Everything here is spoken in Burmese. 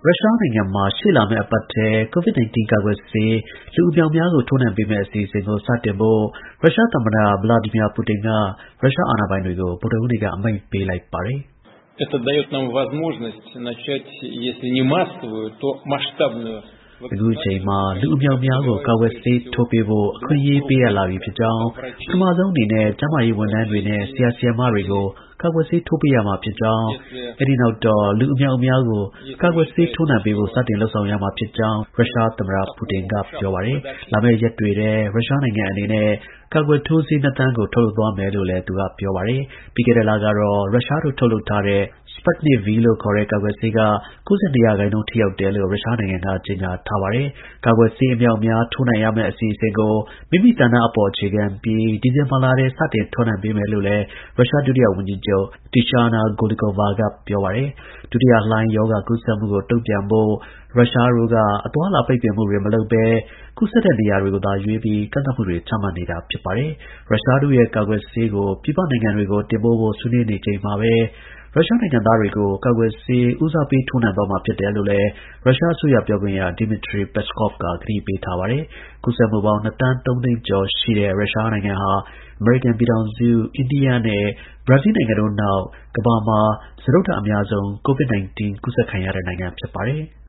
ရုရှားနိုင်ငံမှာ ရှေ့လာမယ့်အပတ်ထဲ COVID-19 ကာကွယ်ဆေး လူအမြောက်အများကို ထိုးနှံပေးမယ့် အစီအစဉ်ကို စတင်ဖို့ ရုရှားသမ္မတ Vladimir Putin က ရုရှားအာဏာပိုင်တွေကို ဗုဒ္ဓဟူးနေ့က အမိန့်ပေးလိုက်ပါတယ်။ " အခုအချိန်မှာ လူအမြောက်အများကို ကာကွယ်ဆေးထိုးပေးဖို့ အခွင့်အရေးပေးအပ်လာပြီဖြစ်ကြောင်း၊ ပထမဆုံးအနေနဲ့ ကျန်းမာရေးဝန်ထမ်းတွေနဲ့ ဆရာ၊ ဆရာမတွေကို ကာကွယ်ဆေးထိုးပေးရမှာဖြစ်ကြောင်း၊ အဲဒီနောက်တော့ လူအမြောက်အများကို ကာကွယ်ဆေးထိုးနှံပေးဖို့ စတင်လုပ်ဆောင်ရမှာဖြစ်ကြောင်း" ရုရှားသမ္မတ ပူတင်က ပြောပါတယ်။ လာမယ့်ရက်တွေထဲ ရုရှားနိုင်ငံအနေနဲ့ ကာကွယ်ထိုးဆေး ၂ သန်းကို ထုတ်လုပ်သွားမယ်လို့လည်း သူက ပြောပါတယ်။ ပြီးခဲ့တဲ့လကတော့ ရုရှားတို့ ထုတ်လုပ်ထားတဲ့ Sputnik V လို့ခေါ်တဲ့ ကာကွယ်ဆေးက ၉၂ ရာခိုင်နှုန်း ထိရောက်တယ်လို့ ရုရှားနိုင်ငံက ကြေညာထားပါတယ်။ ကာကွယ်ဆေး အမြောက်အများ ထိုးနှံရမယ့် အစီအစဉ်ကို မိမိဆန္ဒအပေါ် အခြေခံပြီး ဒီဇင်ဘာလထဲ စတင်ထိုးနှံပေးမယ်လို့လည်း ရုရှား ဒုတိယဝန်ကြီးချုပ် Tatyana Golikova က ပြောပါတယ်။ ဒုတိယလှိုင်းရောဂါကူးစက်မှုကို တုံ့ပြန်ဖို့ ရုရှားတို့က အသွားအလာ ပိတ်ပင်မှုတွေ မလုပ်ဘဲ ကူးစက်တဲ့နေရာတွေကိုသာရွေးပြီး ကန့်သတ်မှုတွေ ချမှတ်နေတာ ဖြစ်ပါတယ်။ ရုရှားတို့ရဲ့ ကာကွယ်ဆေးကို ပြည်ပနိုင်ငံတွေကို တင်ပို့ဖို့ ဆွေးနွေးနေချိန်မှာပဲ ရုရှားနိုင်ငံသားတွေကို ကာကွယ်ဆေး ဦးစားပေး ထိုးနှံသွားမှာ ဖြစ်တယ်လို့လည်း ရုရှားအစိုးရ ပြောခွင့်ရ Dmitry Peskov က ကတိပေးထားပါတယ်။ ကူးစက်မှုပေါင်း ၂ သန်း ၃ သိန်းကျော်ရှိတဲ့ ရုရှားနိုင်ငံဟာ အမေရိကန်ပြည်ထောင်စု၊ အိန္ဒိယနဲ့ ဘရာဇီးနိုင်ငံတို့နောက် ကမ္ဘာမှာ စတုတ္ထအများဆုံး COVID-19 ကူးစက်ခံရတဲ့နိုင်ငံ ဖြစ်ပါတယ်။